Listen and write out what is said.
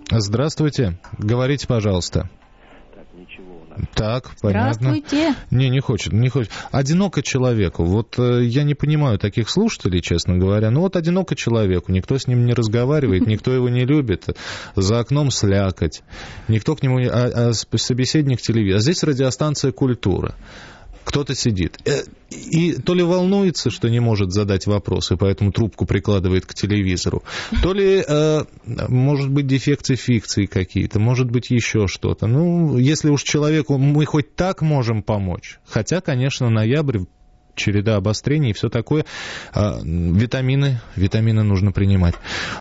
Здравствуйте. Говорите, пожалуйста. Так, понятно. Здравствуйте. Не хочет. Одиноко человеку. Вот я не понимаю таких слушателей, честно говоря. Ну вот одиноко человеку. Никто с ним не разговаривает, никто его не любит. За окном слякоть. Никто к нему... собеседник телевизора. А здесь радиостанция «Культура». Кто-то сидит. И то ли волнуется, что не может задать вопрос, и поэтому трубку прикладывает к телевизору, то ли, может быть, дефекты фикции какие-то, может быть, еще что-то. Ну, если уж человеку мы хоть так можем помочь, хотя, конечно, ноябрь, череда обострений и все такое, витамины нужно принимать.